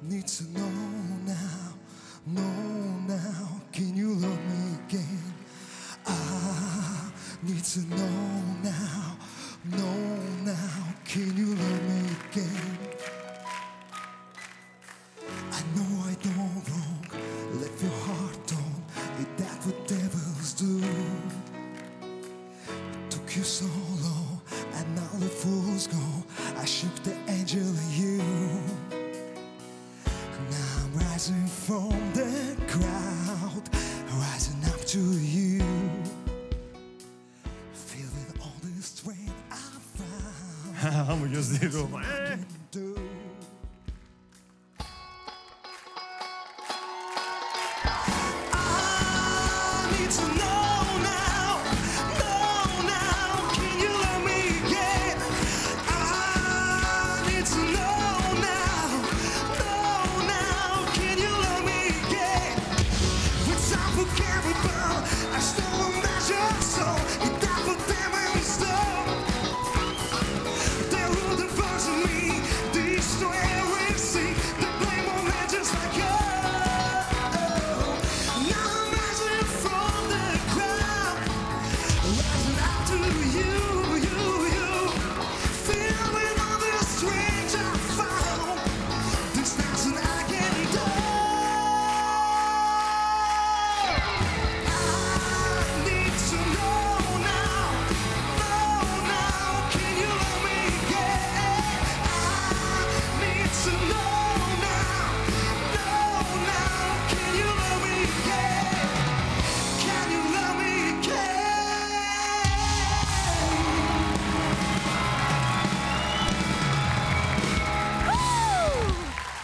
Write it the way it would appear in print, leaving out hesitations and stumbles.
need to know now, can you love me again? I need to know now, can you love me again? I know I done wrong, left your heart on, is that what devils do? It took you so long, and now the fool's gone, I shook the angel in you. Now I'm rising from the crowd, rising up to you. Feeling all the strength I found. Amo José Roma.